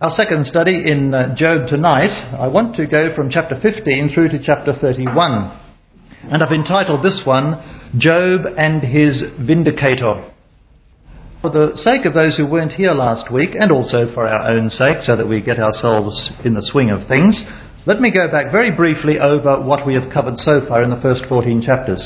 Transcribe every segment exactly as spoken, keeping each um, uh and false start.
Our second study in uh, Job tonight, I want to go from chapter fifteen through to chapter thirty-one. And I've entitled this one, Job and his Vindicator. For the sake of those who weren't here last week, and also for our own sake, so that we get ourselves in the swing of things, let me go back very briefly over what we have covered so far in the first fourteen chapters.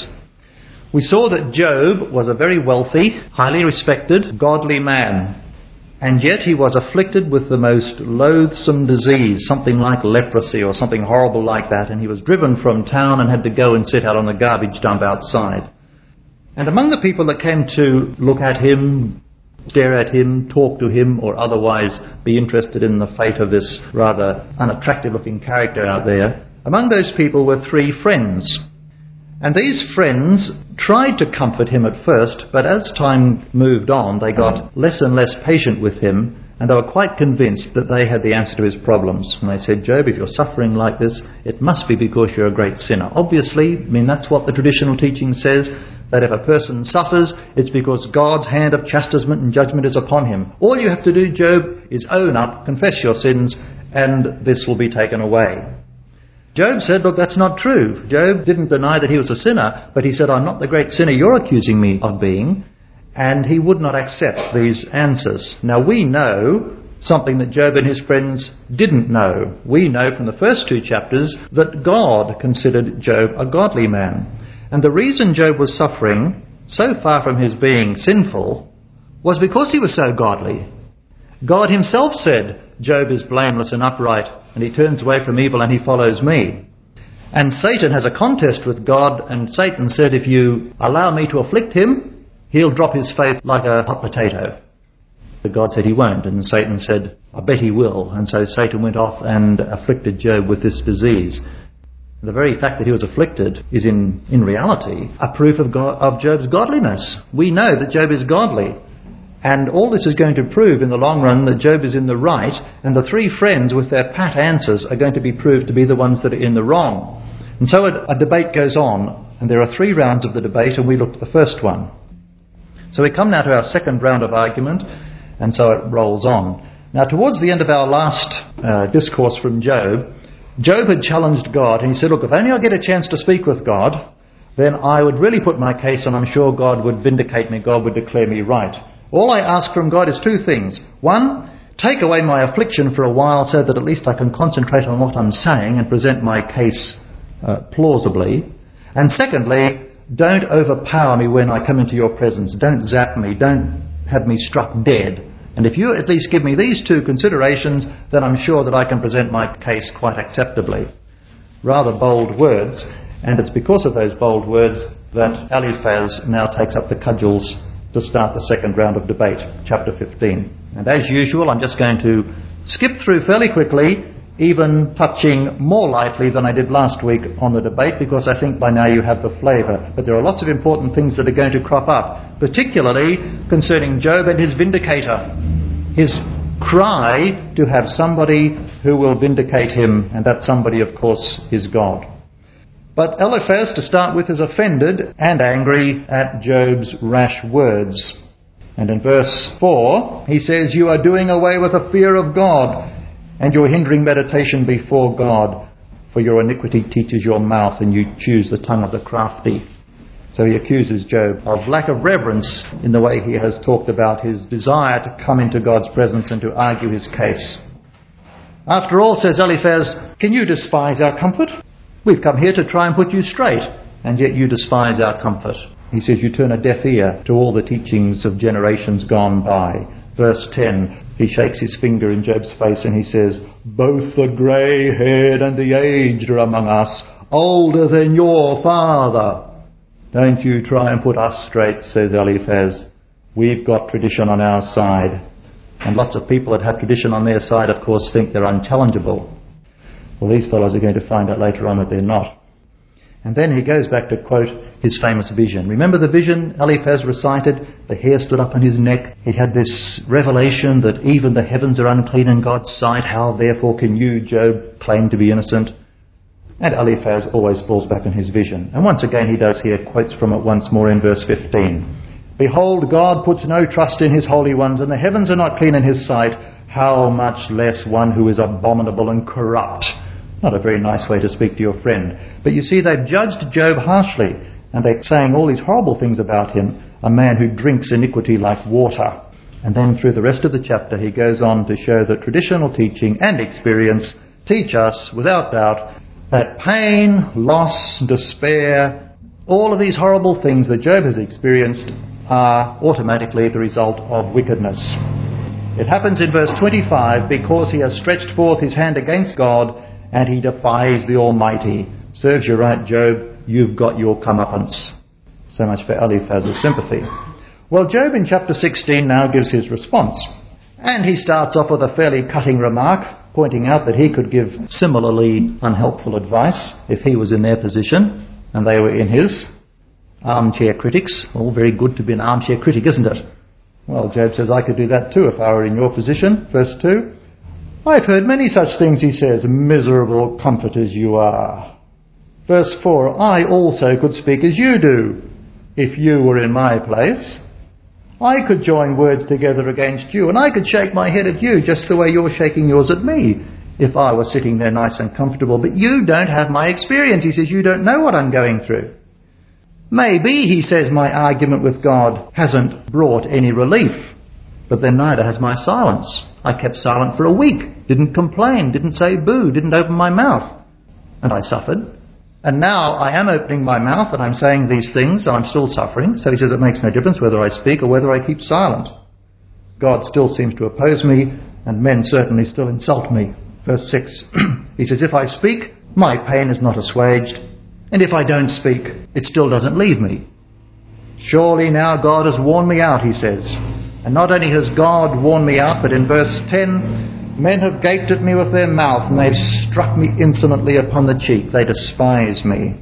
We saw that Job was a very wealthy, highly respected, godly man. And yet he was afflicted with the most loathsome disease, something like leprosy or something horrible like that, and he was driven from town and had to go and sit out on the garbage dump outside. And among the people that came to look at him, stare at him, talk to him, or otherwise be interested in the fate of this rather unattractive-looking character out there, among those people were three friends. And these friends tried to comfort him at first, but as time moved on, they got less and less patient with him, and they were quite convinced that they had the answer to his problems. And they said, Job, if you're suffering like this, it must be because you're a great sinner. Obviously, I mean, that's what the traditional teaching says, that if a person suffers, it's because God's hand of chastisement and judgment is upon him. All you have to do, Job, is own up, confess your sins, and this will be taken away. Job said, look, that's not true. Job didn't deny that he was a sinner, but he said, I'm not the great sinner you're accusing me of being. And he would not accept these answers. Now we know something that Job and his friends didn't know. We know from the first two chapters that God considered Job a godly man. And the reason Job was suffering, so far from his being sinful, was because he was so godly. God himself said, Job is blameless and upright, and he turns away from evil and he follows me. And Satan has a contest with God, and Satan said, if you allow me to afflict him, he'll drop his faith like a hot potato. But God said he won't, and Satan said, I bet he will. And so Satan went off and afflicted Job with this disease. The very fact that he was afflicted is in, in reality a proof of, God, of Job's godliness. We know that Job is godly. And all this is going to prove in the long run that Job is in the right, and the three friends with their pat answers are going to be proved to be the ones that are in the wrong. And so a, a debate goes on, and there are three rounds of the debate, and we looked at the first one. So we come now to our second round of argument, and so it rolls on. Now towards the end of our last uh, discourse from Job, Job had challenged God, and he said, look, if only I get a chance to speak with God, then I would really put my case, and I'm sure God would vindicate me, God would declare me right. All I ask from God is two things. One, take away my affliction for a while so that at least I can concentrate on what I'm saying and present my case uh, plausibly. And secondly, don't overpower me when I come into your presence. Don't zap me. Don't have me struck dead. And if you at least give me these two considerations, then I'm sure that I can present my case quite acceptably. Rather bold words. And it's because of those bold words that Eliphaz now takes up the cudgels to start the second round of debate, chapter fifteen. And as usual, I'm just going to skip through fairly quickly, even touching more lightly than I did last week on the debate, because I think by now you have the flavour. But there are lots of important things that are going to crop up, particularly concerning Job and his vindicator. His cry to have somebody who will vindicate him, and that somebody, of course, is God. But Eliphaz, to start with, is offended and angry at Job's rash words. And in verse four, he says, you are doing away with the fear of God, and you're hindering meditation before God, for your iniquity teaches your mouth, and you choose the tongue of the crafty. So he accuses Job of lack of reverence in the way he has talked about his desire to come into God's presence and to argue his case. After all, says Eliphaz, can you despise our comfort? We've come here to try and put you straight, and yet you despise our comfort. He says you turn a deaf ear to all the teachings of generations gone by. Verse ten, he shakes his finger in Job's face and he says, both the grey-haired and the aged are among us, older than your father. Don't you try and put us straight, says Eliphaz. We've got tradition on our side. And lots of people that have tradition on their side, of course, think they're unchallengeable. Well, these fellows are going to find out later on that they're not. And then he goes back to quote his famous vision. Remember the vision Eliphaz recited? The hair stood up on his neck. He had this revelation that even the heavens are unclean in God's sight. How therefore can you, Job, claim to be innocent? And Eliphaz always falls back on his vision. And once again he does here, quotes from it once more in verse fifteen. Behold, God puts no trust in his holy ones, and the heavens are not clean in his sight. How much less one who is abominable and corrupt. Not a very nice way to speak to your friend. But you see, they've judged Job harshly, and they're saying all these horrible things about him, a man who drinks iniquity like water. And then through the rest of the chapter he goes on to show that traditional teaching and experience teach us, without doubt, that pain, loss, despair, all of these horrible things that Job has experienced are automatically the result of wickedness. It happens in verse twenty-five, because he has stretched forth his hand against God and he defies the Almighty. Serves you right, Job, you've got your comeuppance. So much for Eliphaz's sympathy. Well, Job in chapter sixteen now gives his response. And he starts off with a fairly cutting remark, pointing out that he could give similarly unhelpful advice if he was in their position and they were in his. Armchair critics. All very good to be an armchair critic, isn't it? Well, Job says, I could do that too if I were in your position. Verse two. I've heard many such things, he says, miserable comforters you are. Verse four. I also could speak as you do if you were in my place. I could join words together against you, and I could shake my head at you just the way you're shaking yours at me if I were sitting there nice and comfortable. But you don't have my experience. He says, you don't know what I'm going through. Maybe, he says, my argument with God hasn't brought any relief, but then neither has my silence. I kept silent for a week, didn't complain, didn't say boo, didn't open my mouth, and I suffered. And now I am opening my mouth and I'm saying these things, and I'm still suffering. So he says it makes no difference whether I speak or whether I keep silent. God still seems to oppose me, and men certainly still insult me. Verse six, he says, if I speak, my pain is not assuaged, and if I don't speak, it still doesn't leave me. Surely now God has worn me out, he says. And not only has God worn me out, but in verse ten, men have gaped at me with their mouth, and they've struck me insolently upon the cheek. They despise me.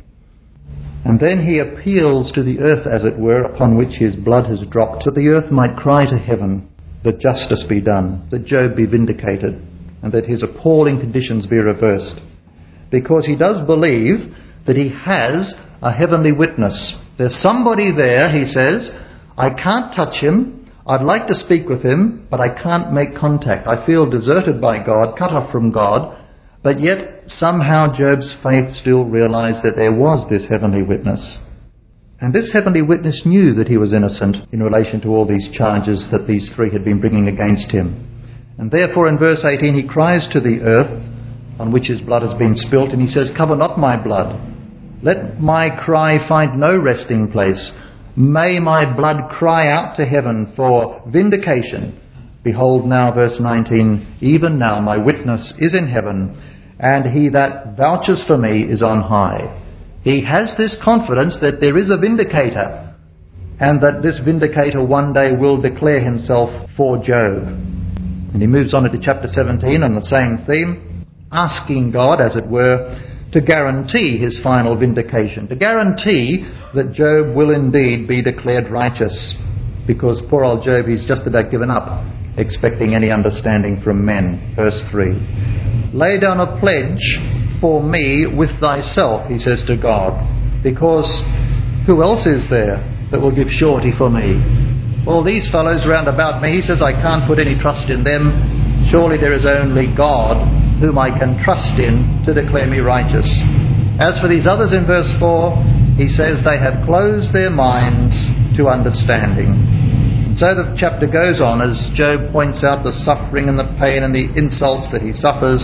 And then he appeals to the earth, as it were, upon which his blood has dropped, that the earth might cry to heaven, that justice be done, that Job be vindicated, and that his appalling conditions be reversed. Because he does believe that he has a heavenly witness. There's somebody there, he says. I can't touch him. I'd like to speak with him, but I can't make contact. I feel deserted by God, cut off from God. But yet, somehow Job's faith still realized that there was this heavenly witness. And this heavenly witness knew that he was innocent in relation to all these charges that these three had been bringing against him. And therefore in verse eighteen he cries to the earth on which his blood has been spilt, and he says, cover not my blood. Let my cry find no resting place. May my blood cry out to heaven for vindication. Behold now, verse nineteen, even now my witness is in heaven, and he that vouches for me is on high. He has this confidence that there is a vindicator, and that this vindicator one day will declare himself for Job. And he moves on into chapter seventeen on the same theme, asking God, as it were, to guarantee his final vindication, to guarantee that Job will indeed be declared righteous, because poor old Job, he's just about given up expecting any understanding from men. Verse three. Lay down a pledge for me with thyself, he says to God, because who else is there that will give surety for me? All these fellows round about me, he says, I can't put any trust in them. Surely there is only God whom I can trust in to declare me righteous. As for these others in verse four, he says they have closed their minds to understanding. And so the chapter goes on as Job points out the suffering and the pain and the insults that he suffers,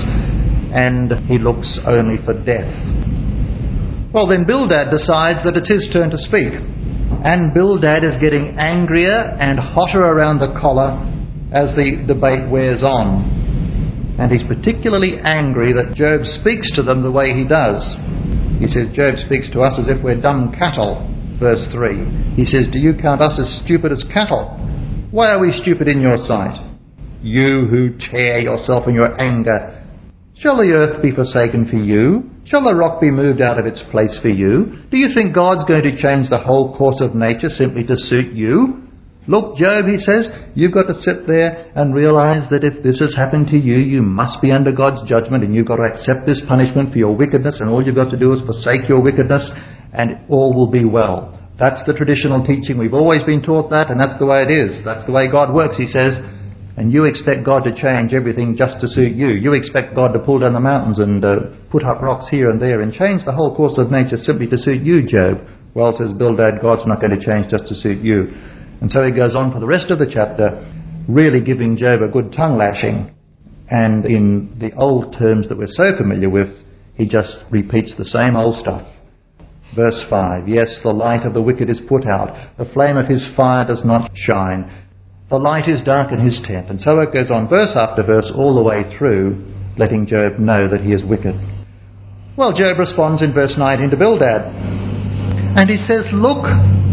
and he looks only for death. Well, then Bildad decides that it's his turn to speak. And Bildad is getting angrier and hotter around the collar as the debate wears on. And he's particularly angry that Job speaks to them the way he does. He says, Job speaks to us as if we're dumb cattle. Verse three. He says, do you count us as stupid as cattle? Why are we stupid in your sight? You who tear yourself in your anger. Shall the earth be forsaken for you? Shall the rock be moved out of its place for you? Do you think God's going to change the whole course of nature simply to suit you? Look, Job, he says, you've got to sit there and realize that if this has happened to you, you must be under God's judgment, and you've got to accept this punishment for your wickedness, and all you've got to do is forsake your wickedness, and all will be well. That's the traditional teaching. We've always been taught that, and that's the way it is. That's the way God works, he says. And you expect God to change everything just to suit you. You expect God to pull down the mountains and uh, put up rocks here and there and change the whole course of nature simply to suit you, Job. Well, says Bildad, God's not going to change just to suit you. And so he goes on for the rest of the chapter, really giving Job a good tongue lashing. And in the old terms that we're so familiar with, he just repeats the same old stuff. Verse five, yes, the light of the wicked is put out. The flame of his fire does not shine. The light is dark in his tent. And so it goes on verse after verse all the way through, letting Job know that he is wicked. Well, Job responds in verse nineteen to Bildad. And he says, look,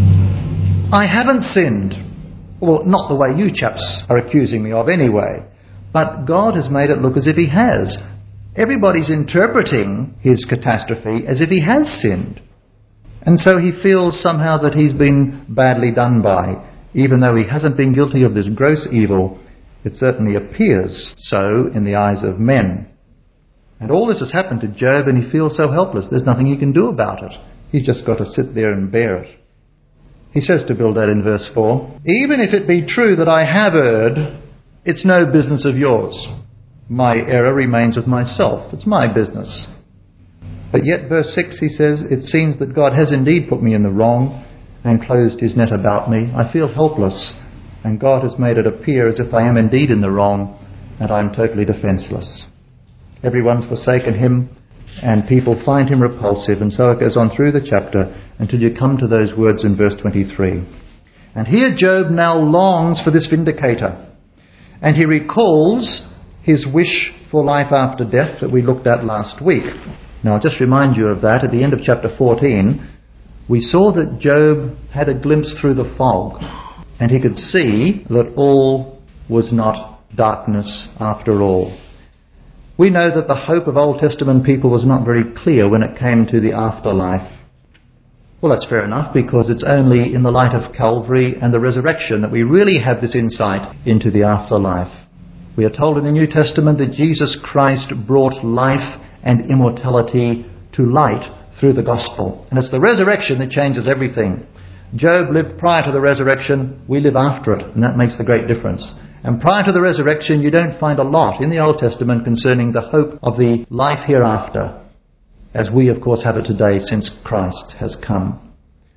I haven't sinned. Well, not the way you chaps are accusing me of anyway. But God has made it look as if he has. Everybody's interpreting his catastrophe as if he has sinned. And so he feels somehow that he's been badly done by. Even though he hasn't been guilty of this gross evil, it certainly appears so in the eyes of men. And all this has happened to Job, and he feels so helpless. There's nothing he can do about it. He's just got to sit there and bear it. He says to Bildad in verse four, even if it be true that I have erred, it's no business of yours. My error remains with myself. It's my business. But yet, verse six, he says, it seems that God has indeed put me in the wrong and closed his net about me. I feel helpless, and God has made it appear as if I am indeed in the wrong, and I am totally defenceless. Everyone's forsaken him, and people find him repulsive, and so it goes on through the chapter until you come to those words in verse twenty-three. And here Job now longs for this vindicator, and he recalls his wish for life after death that we looked at last week. Now, I'll just remind you of that. At the end of chapter fourteen, we saw that Job had a glimpse through the fog, and he could see that all was not darkness after all. We know that the hope of Old Testament people was not very clear when it came to the afterlife. Well, that's fair enough, because it's only in the light of Calvary and the resurrection that we really have this insight into the afterlife. We are told in the New Testament that Jesus Christ brought life and immortality to light through the gospel. And it's the resurrection that changes everything. Job lived prior to the resurrection, we live after it, and that makes the great difference. And prior to the resurrection, you don't find a lot in the Old Testament concerning the hope of the life hereafter, as we, of course, have it today since Christ has come.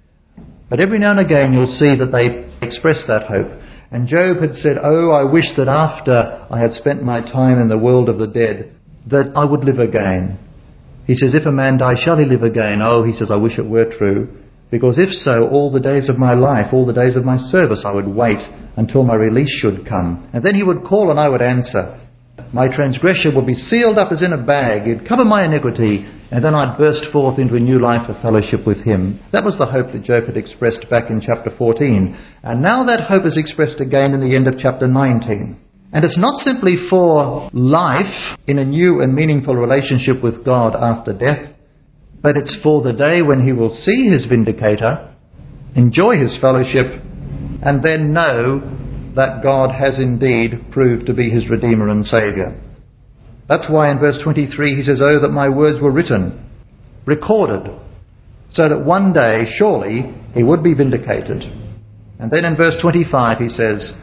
But every now and again you'll see that they express that hope. And Job had said, oh, I wish that after I had spent my time in the world of the dead, that I would live again. He says, if a man die, shall he live again? Oh, he says, I wish it were true. Because if so, all the days of my life, all the days of my service, I would wait until my release should come. And then he would call and I would answer. My transgression would be sealed up as in a bag. He'd cover my iniquity, and then I'd burst forth into a new life of fellowship with him. That was the hope that Job had expressed back in chapter fourteen. And now that hope is expressed again in the end of chapter nineteen. And it's not simply for life in a new and meaningful relationship with God after death, but it's for the day when he will see his vindicator, enjoy his fellowship, and then know that God has indeed proved to be his Redeemer and Saviour. That's why in verse twenty-three he says, oh, that my words were written, recorded, so that one day, surely, he would be vindicated. And then in verse twenty-five he says,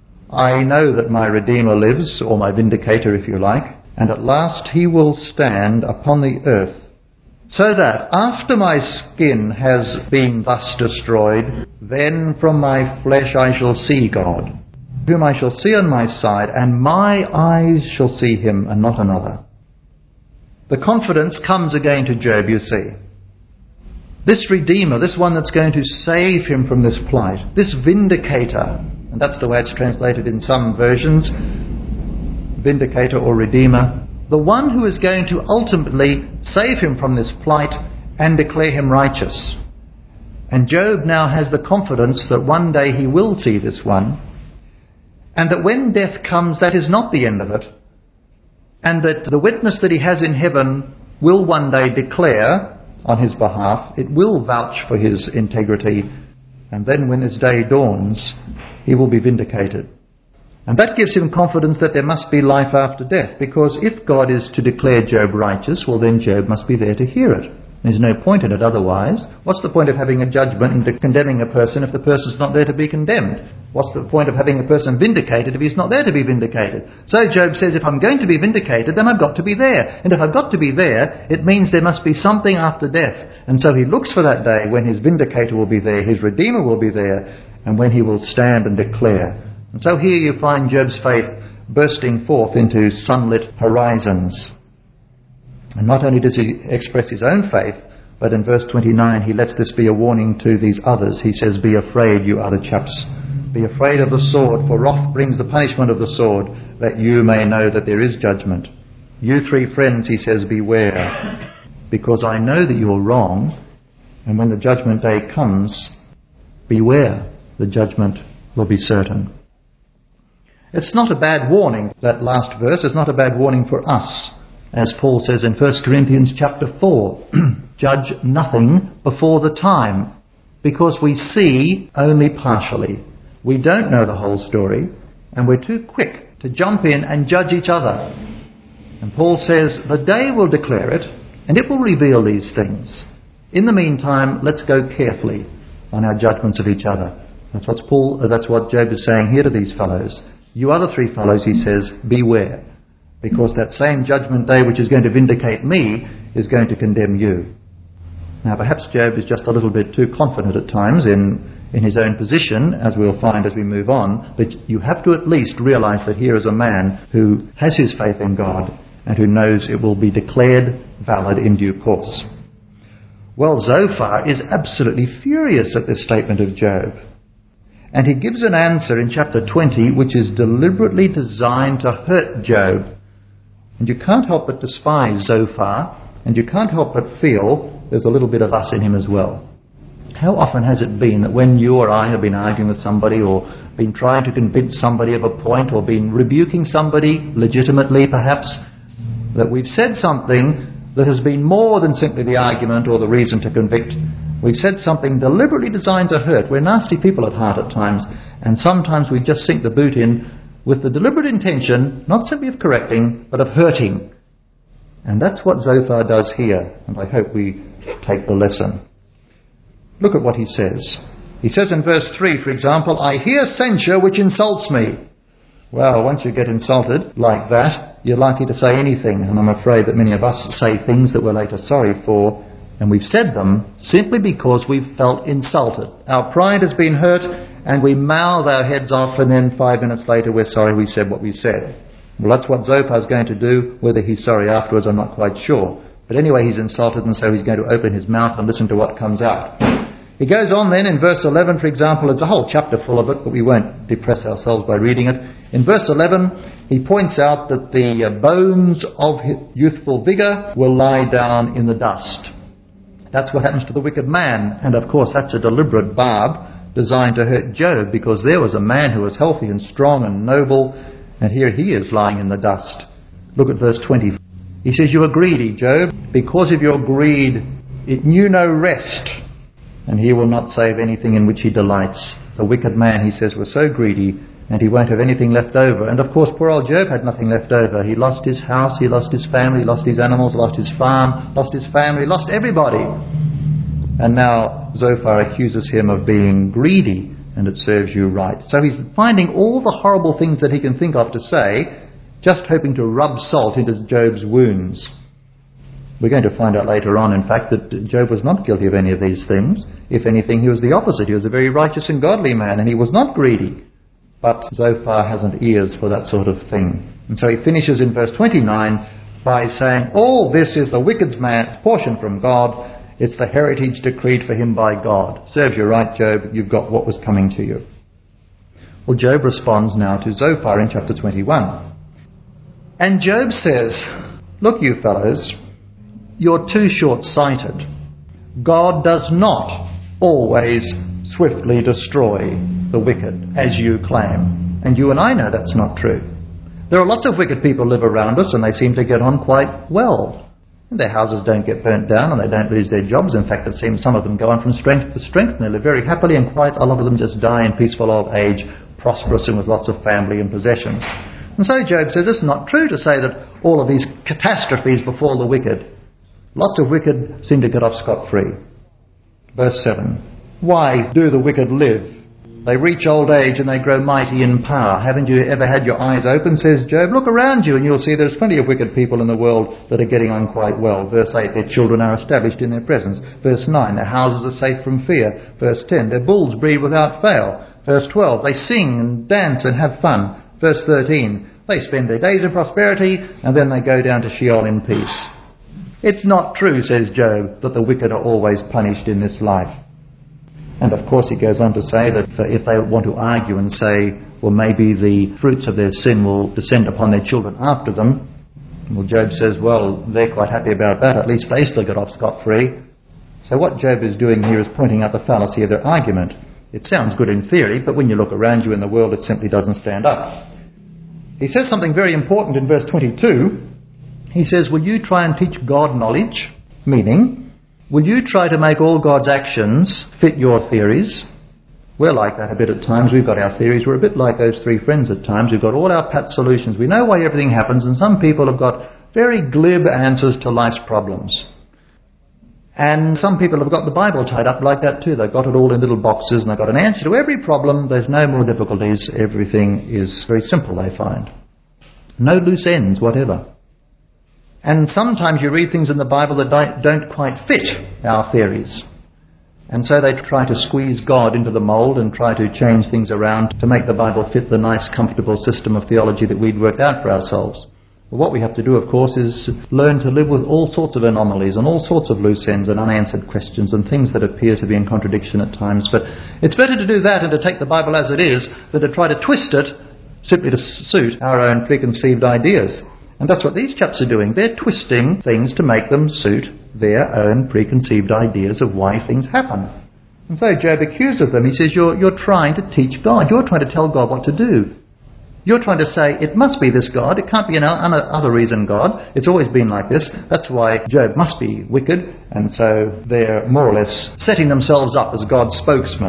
I know that my Redeemer lives, or my vindicator if you like, and at last he will stand upon the earth, so that after my skin has been thus destroyed, then from my flesh I shall see God, whom I shall see on my side, and my eyes shall see him and not another. The confidence comes again to Job, you see. This Redeemer, this one that's going to save him from this plight, this vindicator, and that's the way it's translated in some versions, vindicator or Redeemer, the one who is going to ultimately save him from this plight and declare him righteous. And Job now has the confidence that one day he will see this one, and that when death comes, that is not the end of it, and that the witness that he has in heaven will one day declare on his behalf, it will vouch for his integrity, and then when his day dawns, he will be vindicated. And that gives him confidence that there must be life after death, because if God is to declare Job righteous, well then Job must be there to hear it. There's no point in it otherwise. What's the point of having a judgment and condemning a person if the person's not there to be condemned? What's the point of having a person vindicated if he's not there to be vindicated? So Job says, if I'm going to be vindicated, then I've got to be there. And if I've got to be there, it means there must be something after death. And so he looks for that day when his vindicator will be there, his redeemer will be there, and when he will stand and declare. And so here you find Job's faith bursting forth into sunlit horizons. And not only does he express his own faith, but in verse twenty-nine he lets this be a warning to these others. He says, be afraid, you other chaps. Be afraid of the sword, for wrath brings the punishment of the sword, that you may know that there is judgment. You three friends, he says, beware, because I know that you're wrong, and when the judgment day comes, beware, the judgment will be certain. It's not a bad warning, that last verse. It's not a bad warning for us. As Paul says in First Corinthians chapter four, judge nothing before the time, because we see only partially. We don't know the whole story, and we're too quick to jump in and judge each other. And Paul says the day will declare it, and it will reveal these things. In the meantime, let's go carefully on our judgments of each other. That's what Paul. Uh, that's what Job is saying here to these fellows. You other three fellows, he says, beware, because that same judgment day which is going to vindicate me is going to condemn you. Now, perhaps Job is just a little bit too confident at times in, in his own position, as we'll find as we move on, but you have to at least realize that here is a man who has his faith in God and who knows it will be declared valid in due course. Well, Zophar is absolutely furious at this statement of Job. And he gives an answer in chapter twenty which is deliberately designed to hurt Job. And you can't help but despise Zophar, and you can't help but feel there's a little bit of us in him as well. How often has it been that when you or I have been arguing with somebody, or been trying to convince somebody of a point, or been rebuking somebody legitimately perhaps, that we've said something that has been more than simply the argument or the reason to convict? We've said something deliberately designed to hurt. We're nasty people at heart at times, and sometimes we just sink the boot in with the deliberate intention, not simply of correcting, but of hurting. And that's what Zophar does here, and I hope we take the lesson. Look at what he says. He says in verse three, for example, I hear censure which insults me. Well, once you get insulted like that, you're likely to say anything, and I'm afraid that many of us say things that we're later sorry for, and we've said them simply because we've felt insulted. Our pride has been hurt, and we mouth our heads off, and then five minutes later we're sorry we said what we said. Well, that's what Zophar's going to do. Whether he's sorry afterwards, I'm not quite sure. But anyway, he's insulted, and so he's going to open his mouth and listen to what comes out. He goes on then in verse eleven, for example. It's a whole chapter full of it, but we won't depress ourselves by reading it. In verse eleven, he points out that the bones of youthful vigour will lie down in the dust. That's what happens to the wicked man. And of course, that's a deliberate barb designed to hurt Job, because there was a man who was healthy and strong and noble, and here he is lying in the dust. Look at verse twenty. He says, you are greedy, Job. Because of your greed, it knew no rest, and he will not save anything in which he delights. The wicked man, he says, was so greedy, and he won't have anything left over. And of course, poor old Job had nothing left over. He lost his house, he lost his family, lost his animals, lost his farm, lost his family, lost everybody. And now Zophar accuses him of being greedy, and it serves you right. So he's finding all the horrible things that he can think of to say, just hoping to rub salt into Job's wounds. We're going to find out later on, in fact, that Job was not guilty of any of these things. If anything, he was the opposite. He was a very righteous and godly man, and he was not greedy. But Zophar hasn't ears for that sort of thing. And so he finishes in verse twenty-nine by saying, all this is the wicked man's portion from God. It's the heritage decreed for him by God. Serves you right, Job. You've got what was coming to you. Well, Job responds now to Zophar in chapter twenty-one. And Job says, look, you fellows, you're too short-sighted. God does not always swiftly destroy the wicked, as you claim. And you and I know that's not true. There are lots of wicked people live around us, and they seem to get on quite well. And their houses don't get burnt down, and they don't lose their jobs. In fact, it seems some of them go on from strength to strength, and they live very happily, and quite a lot of them just die in peaceful old age, prosperous and with lots of family and possessions. And so Job says it's not true to say that all of these catastrophes befall the wicked. Lots of wicked seem to get off scot-free. Verse seven. Why do the wicked live? They reach old age and they grow mighty in power. Haven't you ever had your eyes open, says Job? Look around you and you'll see there's plenty of wicked people in the world that are getting on quite well. Verse eight, their children are established in their presence. Verse nine, their houses are safe from fear. Verse ten, their bulls breed without fail. Verse twelve, they sing and dance and have fun. Verse thirteen, they spend their days in prosperity and then they go down to Sheol in peace. It's not true, says Job, that the wicked are always punished in this life. And of course he goes on to say that if they want to argue and say, well, maybe the fruits of their sin will descend upon their children after them, well, Job says, well, they're quite happy about that. At least they still get off scot-free. So what Job is doing here is pointing out the fallacy of their argument. It sounds good in theory, but when you look around you in the world, it simply doesn't stand up. He says something very important in verse twenty-two. He says, will you try and teach God knowledge? Meaning, will you try to make all God's actions fit your theories? We're like that a bit at times. We've got our theories. We're a bit like those three friends at times. We've got all our pat solutions. We know why everything happens, and some people have got very glib answers to life's problems. And some people have got the Bible tied up like that too. They've got it all in little boxes and they've got an answer to every problem. There's no more difficulties. Everything is very simple, they find. No loose ends, whatever. And sometimes you read things in the Bible that don't quite fit our theories. And so they try to squeeze God into the mould and try to change things around to make the Bible fit the nice, comfortable system of theology that we'd worked out for ourselves. Well, what we have to do, of course, is learn to live with all sorts of anomalies and all sorts of loose ends and unanswered questions and things that appear to be in contradiction at times. But it's better to do that and to take the Bible as it is than to try to twist it simply to suit our own preconceived ideas. And that's what these chaps are doing. They're twisting things to make them suit their own preconceived ideas of why things happen. And so Job accuses them. He says, you're, you're trying to teach God. You're trying to tell God what to do. You're trying to say, it must be this God. It can't be any other reason God. It's always been like this. That's why Job must be wicked. And so they're more or less setting themselves up as God's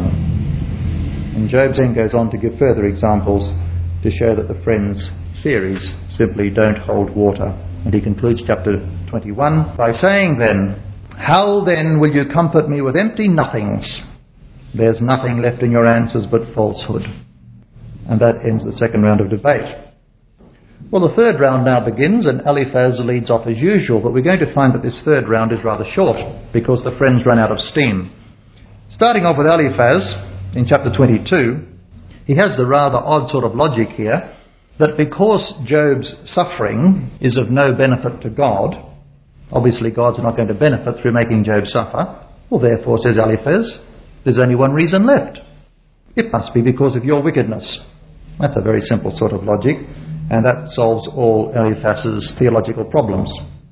spokesman. And Job then goes on to give further examples to show that the friends' theories simply don't hold water. And he concludes chapter twenty-one by saying then, how then will you comfort me with empty nothings? There's nothing left in your answers but falsehood. And that ends the second round of debate. Well, the third round now begins, and Eliphaz leads off as usual, but we're going to find that this third round is rather short because the friends run out of steam. Starting off with Eliphaz in chapter twenty-two, he has the rather odd sort of logic here that because Job's suffering is of no benefit to God, obviously God's not going to benefit through making Job suffer, well, therefore, says Eliphaz, there's only one reason left. It must be because of your wickedness. That's a very simple sort of logic, and that solves all Eliphaz's theological problems.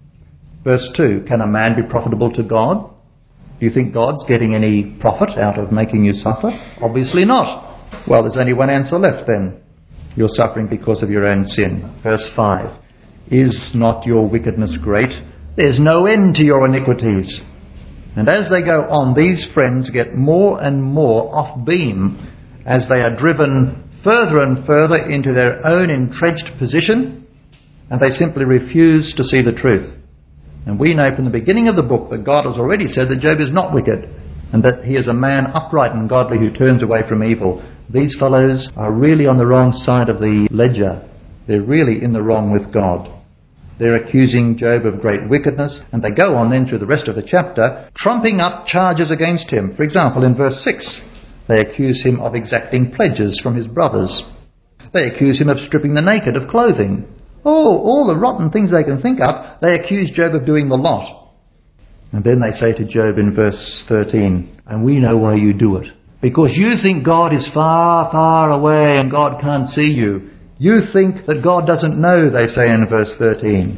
Verse two, can a man be profitable to God? Do you think God's getting any profit out of making you suffer? Obviously not. Well, there's only one answer left then. You're suffering because of your own sin. Verse five, is not your wickedness great? There's no end to your iniquities. And as they go on, these friends get more and more off beam as they are driven further and further into their own entrenched position, and they simply refuse to see the truth. And we know from the beginning of the book that God has already said that Job is not wicked, and that he is a man upright and godly who turns away from evil. These fellows are really on the wrong side of the ledger. They're really in the wrong with God. They're accusing Job of great wickedness, and they go on then through the rest of the chapter, trumping up charges against him. For example, in verse six, they accuse him of exacting pledges from his brothers. They accuse him of stripping the naked of clothing. Oh, all the rotten things they can think up, they accuse Job of doing the lot. And then they say to Job in verse thirteen, and we know why you do it. Because you think God is far, far away and God can't see you. You think that God doesn't know, they say in verse thirteen.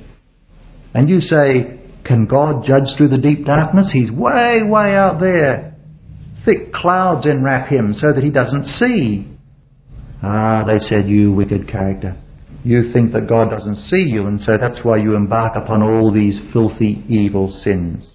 And you say, can God judge through the deep darkness? He's way, way out there. Thick clouds enwrap him so that he doesn't see. Ah, they said, you wicked character. You think that God doesn't see you, and so that's why you embark upon all these filthy, evil sins.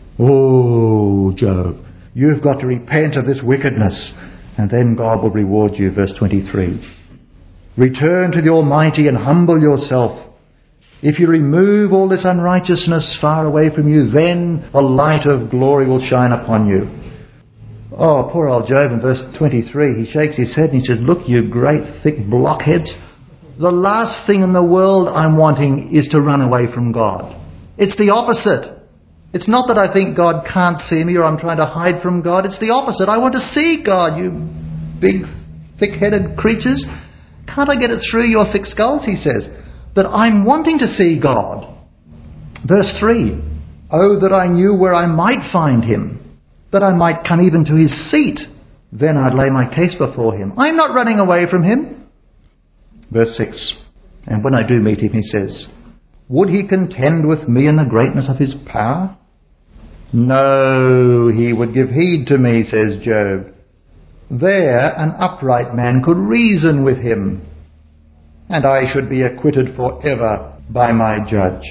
Oh, Job, you've got to repent of this wickedness, and then God will reward you. Verse twenty-three. Return to the Almighty and humble yourself. If you remove all this unrighteousness far away from you, then the light of glory will shine upon you. Oh, poor old Job in verse twenty-three, he shakes his head and he says, look, you great thick blockheads, the last thing in the world I'm wanting is to run away from God. It's the opposite. It's not that I think God can't see me or I'm trying to hide from God. It's the opposite. I want to see God, you big, thick-headed creatures. Can't I get it through your thick skulls, he says, that I'm wanting to see God. Verse three, oh, that I knew where I might find him, that I might come even to his seat. Then I'd lay my case before him. I'm not running away from him. Verse six, and when I do meet him, he says, would he contend with me in the greatness of his power? No, he would give heed to me, says Job. There an upright man could reason with him, and I should be acquitted forever by my judge.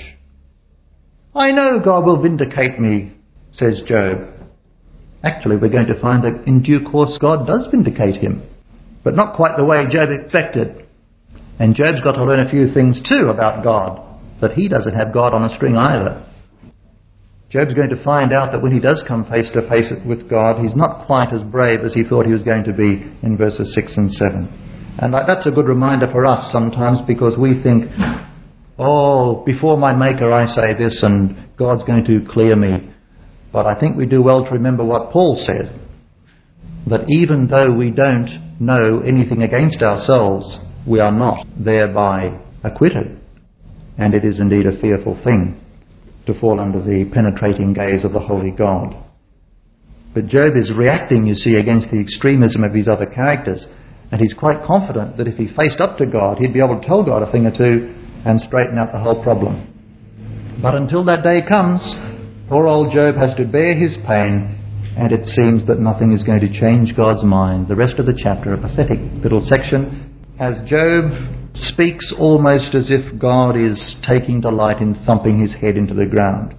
I know God will vindicate me, says Job. Actually, we're going to find that in due course God does vindicate him, but not quite the way Job expected. And Job's got to learn a few things too about God, that he doesn't have God on a string either. Job's going to find out that when he does come face to face with God, he's not quite as brave as he thought he was going to be in verses six and seven. And that's a good reminder for us sometimes, because we think, oh, before my Maker I say this and God's going to clear me. But I think we do well to remember what Paul said, that even though we don't know anything against ourselves, we are not thereby acquitted. And it is indeed a fearful thing to fall under the penetrating gaze of the holy God. But Job is reacting, you see, against the extremism of his other characters, and he's quite confident that if he faced up to God, he'd be able to tell God a thing or two and straighten out the whole problem. But until that day comes, poor old Job has to bear his pain, and it seems that nothing is going to change God's mind. The rest of the chapter, a pathetic little section, as Job speaks almost as if God is taking delight in thumping his head into the ground.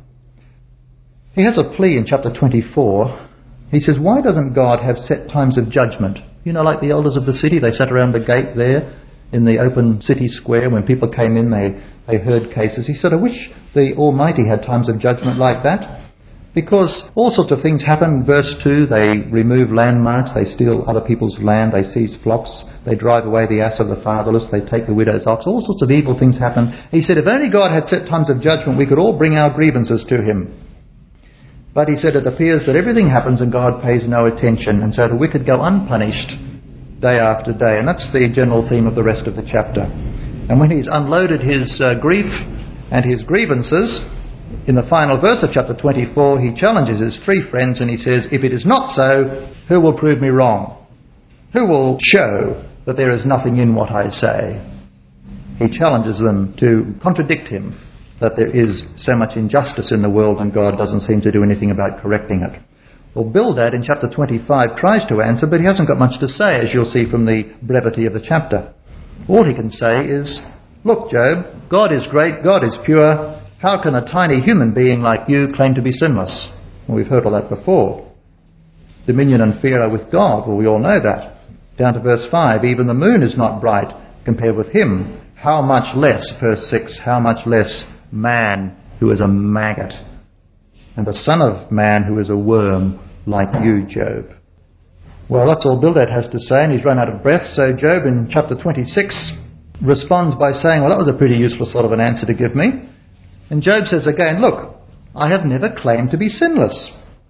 He has a plea in chapter twenty-four. He says, why doesn't God have set times of judgment? You know, like the elders of the city, they sat around the gate there in the open city square. When people came in, they, they heard cases. He said, I wish the Almighty had times of judgment like that. Because all sorts of things happen. Verse two, they remove landmarks, they steal other people's land, they seize flocks, they drive away the ass of the fatherless, they take the widow's ox. All sorts of evil things happen. He said, if only God had set times of judgment, we could all bring our grievances to him. But he said, it appears that everything happens and God pays no attention, and so the wicked go unpunished day after day. And that's the general theme of the rest of the chapter. And when he's unloaded his uh, grief and his grievances, in the final verse of chapter twenty-four, he challenges his three friends and he says, if it is not so, who will prove me wrong? Who will show that there is nothing in what I say? He challenges them to contradict him, that there is so much injustice in the world and God doesn't seem to do anything about correcting it. Well, Bildad in chapter twenty-five tries to answer, but he hasn't got much to say, as you'll see from the brevity of the chapter. All he can say is, look, Job, God is great, God is pure. How can a tiny human being like you claim to be sinless? Well, we've heard all that before. Dominion and fear are with God. Well, we all know that. Down to verse five, even the moon is not bright compared with him. How much less, verse six, how much less man who is a maggot, and the son of man who is a worm like you, Job. Well, that's all Bildad has to say, and he's run out of breath. So Job in chapter twenty-six responds by saying, well, that was a pretty useful sort of an answer to give me. And Job says again, look, I have never claimed to be sinless.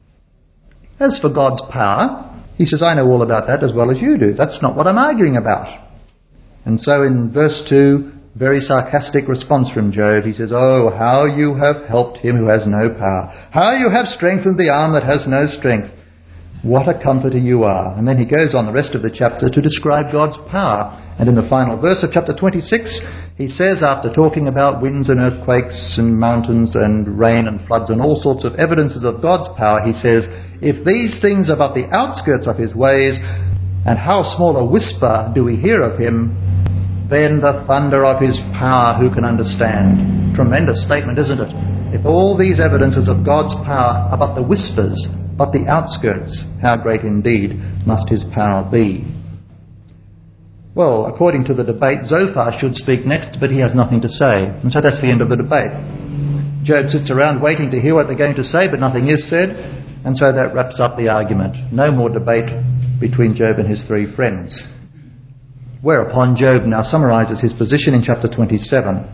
As for God's power, he says, I know all about that as well as you do. That's not what I'm arguing about. And so in verse two, very sarcastic response from Job. He says, oh, how you have helped him who has no power. How you have strengthened the arm that has no strength. What a comforter you are. And then he goes on the rest of the chapter to describe God's power. And in the final verse of chapter twenty-six, he says, after talking about winds and earthquakes and mountains and rain and floods and all sorts of evidences of God's power, he says, if these things are but the outskirts of his ways, and how small a whisper do we hear of him, then the thunder of his power who can understand? Tremendous statement, isn't it? If all these evidences of God's power are but the whispers, but the outskirts, how great indeed must his power be. Well, according to the debate, Zophar should speak next, but he has nothing to say. And so that's the end of the debate. Job sits around waiting to hear what they're going to say, but nothing is said. And so that wraps up the argument. No more debate between Job and his three friends. Whereupon Job now summarises his position in chapter twenty-seven.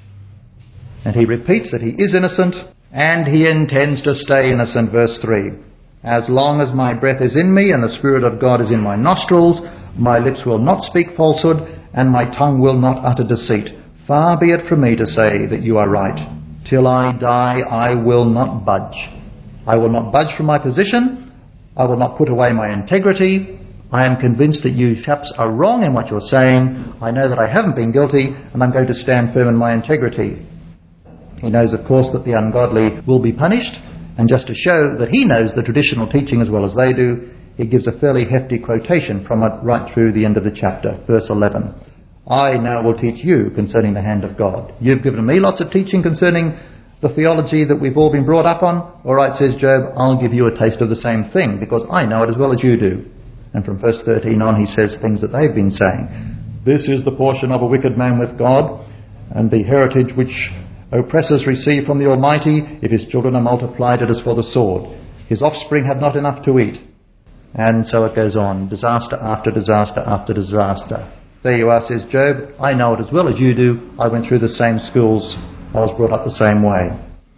And he repeats that he is innocent and he intends to stay innocent. Verse three. As long as my breath is in me and the Spirit of God is in my nostrils, my lips will not speak falsehood and my tongue will not utter deceit. Far be it from me to say that you are right. Till I die, I will not budge. I will not budge from my position. I will not put away my integrity. I am convinced that you chaps are wrong in what you're saying. I know that I haven't been guilty, and I'm going to stand firm in my integrity. He knows, of course, that the ungodly will be punished, and just to show that he knows the traditional teaching as well as they do, he gives a fairly hefty quotation from it right through the end of the chapter, verse eleven. I now will teach you concerning the hand of God. You've given me lots of teaching concerning the theology that we've all been brought up on. All right, says Job, I'll give you a taste of the same thing, because I know it as well as you do. And from verse thirteen on, he says things that they've been saying. This is the portion of a wicked man with God, and the heritage which oppressors receive from the Almighty. If his children are multiplied, it is for the sword. His offspring have not enough to eat. And so it goes on, disaster after disaster after disaster. There you are, says Job. I know it as well as you do. I went through the same schools. I was brought up the same way.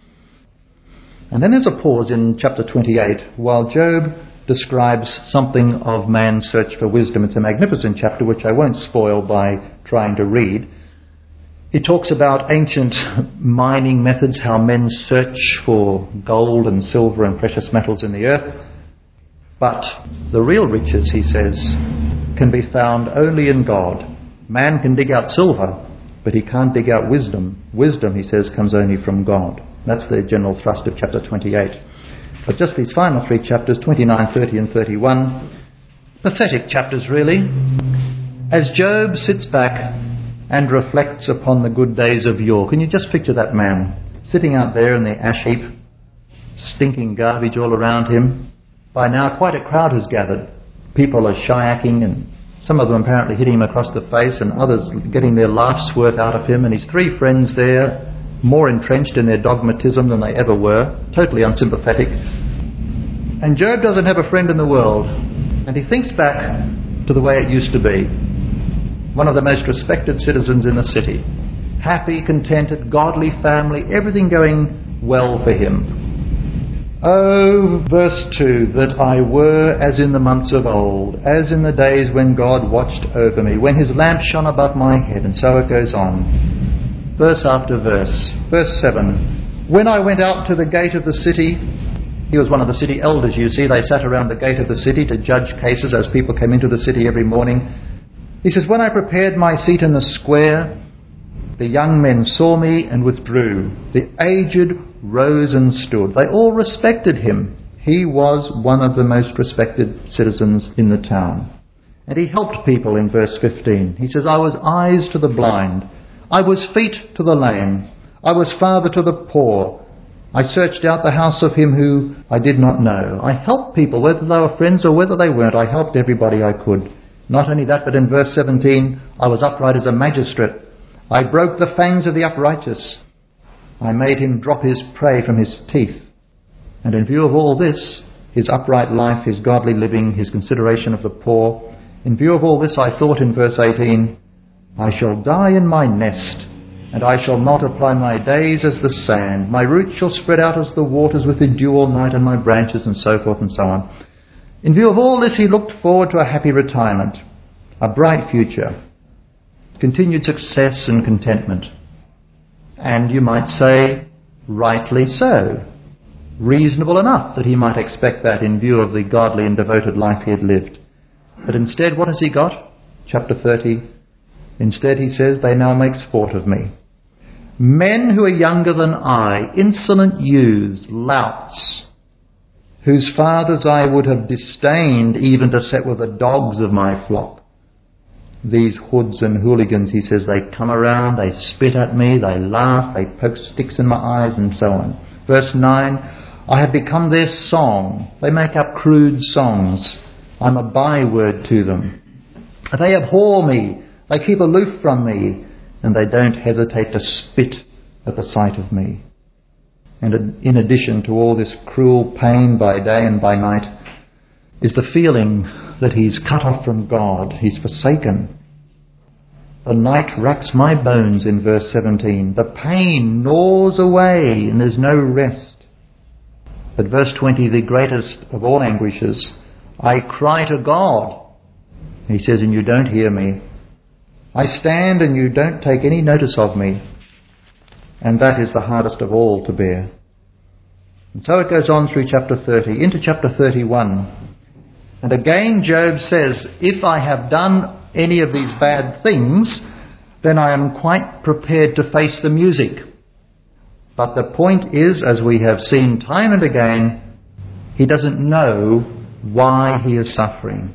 And then there's a pause in chapter twenty-eight while Job describes something of man's search for wisdom. It's a magnificent chapter which I won't spoil by trying to read. He talks about ancient mining methods, how men search for gold and silver and precious metals in the earth. But the real riches, he says, can be found only in God. Man can dig out silver, but he can't dig out wisdom. Wisdom, he says, comes only from God. That's the general thrust of chapter twenty-eight. But just these final three chapters, twenty-nine, thirty and thirty-one, pathetic chapters really. As Job sits back and reflects upon the good days of yore. Can you just picture that man sitting out there in the ash heap, stinking garbage all around him? By now quite a crowd has gathered. People are shyaking, and some of them apparently hitting him across the face, and others getting their laughs worth out of him, and his three friends there, more entrenched in their dogmatism than they ever were, totally unsympathetic. And Job doesn't have a friend in the world, and he thinks back to the way it used to be. One of the most respected citizens in the city. Happy, contented, godly family, everything going well for him. Oh, verse two, that I were as in the months of old, as in the days when God watched over me, when his lamp shone above my head. And so it goes on. Verse after verse. Verse seven. When I went out to the gate of the city, he was one of the city elders, you see. They sat around the gate of the city to judge cases as people came into the city every morning. He says, when I prepared my seat in the square, the young men saw me and withdrew. The aged rose and stood. They all respected him. He was one of the most respected citizens in the town. And he helped people in verse fifteen. He says, I was eyes to the blind. I was feet to the lame. I was father to the poor. I searched out the house of him who I did not know. I helped people, whether they were friends or whether they weren't. I helped everybody I could. Not only that, but in verse seventeen, I was upright as a magistrate. I broke the fangs of the uprighteous. I made him drop his prey from his teeth. And in view of all this, his upright life, his godly living, his consideration of the poor, in view of all this, I thought in verse eighteen, I shall die in my nest, and I shall multiply my days as the sand. My roots shall spread out as the waters with the dew all night, and my branches, and so forth and so on. In view of all this, he looked forward to a happy retirement, a bright future, continued success and contentment. And you might say, rightly so. Reasonable enough that he might expect that in view of the godly and devoted life he had lived. But instead, what has he got? Chapter thirty. Instead, he says, they now make sport of me. Men who are younger than I, insolent youths, louts, whose fathers I would have disdained even to set with the dogs of my flock. These hoods and hooligans, he says, they come around, they spit at me, they laugh, they poke sticks in my eyes, and so on. Verse nine, I have become their song. They make up crude songs. I'm a byword to them. They abhor me, they keep aloof from me, and they don't hesitate to spit at the sight of me. And in addition to all this cruel pain by day and by night, is the feeling that he's cut off from God, he's forsaken. The night racks my bones in verse seventeen. The pain gnaws away and there's no rest. But verse twenty, the greatest of all anguishes, I cry to God. He says, and you don't hear me. I stand and you don't take any notice of me. And that is the hardest of all to bear. And so it goes on through chapter thirty, into chapter thirty-one. And again Job says, if I have done any of these bad things, then I am quite prepared to face the music. But the point is, as we have seen time and again, he doesn't know why he is suffering.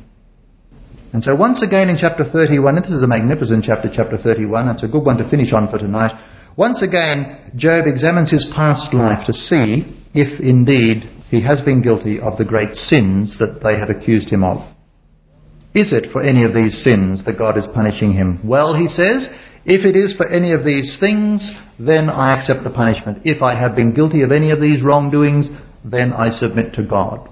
And so once again in chapter thirty-one, and this is a magnificent chapter, chapter thirty-one, it's a good one to finish on for tonight. Once again, Job examines his past life to see if indeed he has been guilty of the great sins that they have accused him of. Is it for any of these sins that God is punishing him? Well, he says, if it is for any of these things, then I accept the punishment. If I have been guilty of any of these wrongdoings, then I submit to God.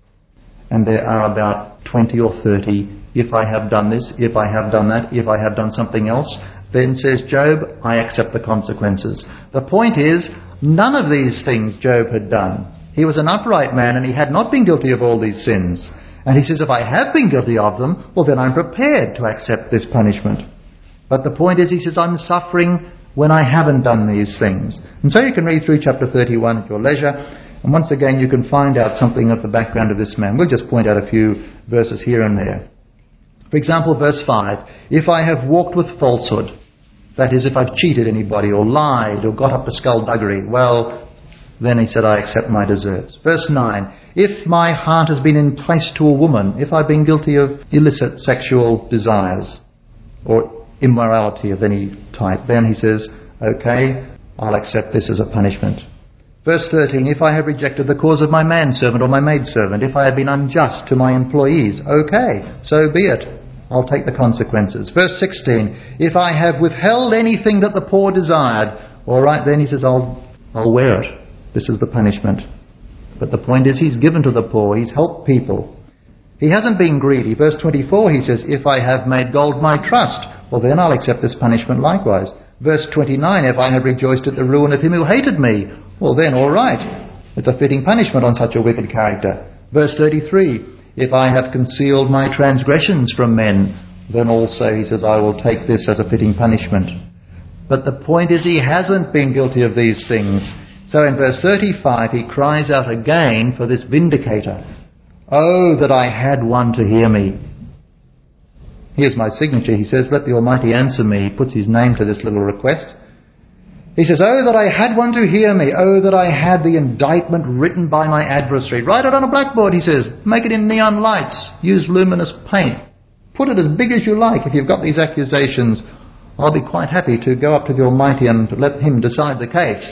And there are about twenty or thirty. If I have done this, if I have done that, if I have done something else, then says Job, I accept the consequences. The point is, none of these things Job had done. He was an upright man and he had not been guilty of all these sins. And he says, if I have been guilty of them, well then I'm prepared to accept this punishment. But the point is, he says, I'm suffering when I haven't done these things. And so you can read through chapter thirty-one at your leisure. And once again, you can find out something of the background of this man. We'll just point out a few verses here and there. For example, verse five, if I have walked with falsehood, that is, if I've cheated anybody or lied or got up to skullduggery, well, then he said, I accept my deserts. Verse nine, if my heart has been enticed to a woman, if I've been guilty of illicit sexual desires or immorality of any type, then he says, okay, I'll accept this as a punishment. Verse thirteen, if I have rejected the cause of my manservant or my maidservant, if I have been unjust to my employees, okay, so be it. I'll take the consequences. Verse sixteen, if I have withheld anything that the poor desired, all right, then he says, I'll, I'll wear it. This is the punishment. But the point is, he's given to the poor. He's helped people. He hasn't been greedy. Verse twenty-four, he says, if I have made gold my trust, well then I'll accept this punishment likewise. Verse twenty-nine, if I have rejoiced at the ruin of him who hated me, well then, all right. It's a fitting punishment on such a wicked character. Verse thirty-three, if I have concealed my transgressions from men, then also, he says, I will take this as a fitting punishment. But the point is, he hasn't been guilty of these things. So in verse thirty-five, he cries out again for this vindicator. Oh, that I had one to hear me. Here's my signature. He says, let the Almighty answer me. He puts his name to this little request. He says, oh, that I had one to hear me. Oh, that I had the indictment written by my adversary. Write it on a blackboard, he says. Make it in neon lights. Use luminous paint. Put it as big as you like. If you've got these accusations, I'll be quite happy to go up to the Almighty and let him decide the case.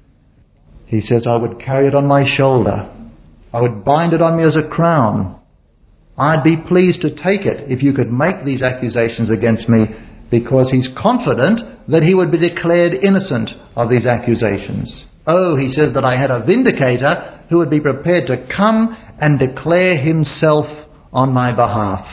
He says, I would carry it on my shoulder. I would bind it on me as a crown. I'd be pleased to take it if you could make these accusations against me, because he's confident that he would be declared innocent of these accusations. Oh, he says that I had a vindicator who would be prepared to come and declare himself on my behalf.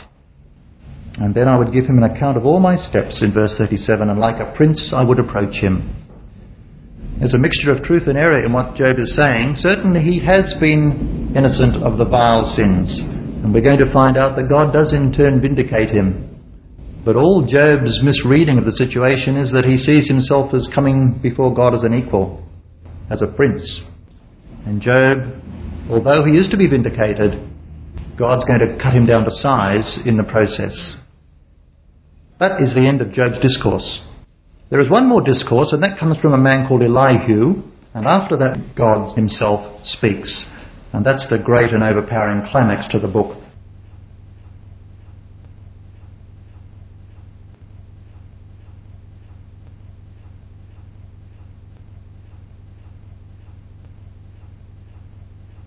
And then I would give him an account of all my steps in verse thirty-seven, and like a prince I would approach him. There's a mixture of truth and error in what Job is saying. Certainly he has been innocent of the vile sins, and we're going to find out that God does in turn vindicate him. But all Job's misreading of the situation is that he sees himself as coming before God as an equal, as a prince. And Job, although he is to be vindicated, God's going to cut him down to size in the process. That is the end of Job's discourse. There is one more discourse, and that comes from a man called Elihu, and after that God himself speaks. And that's the great and overpowering climax to the book.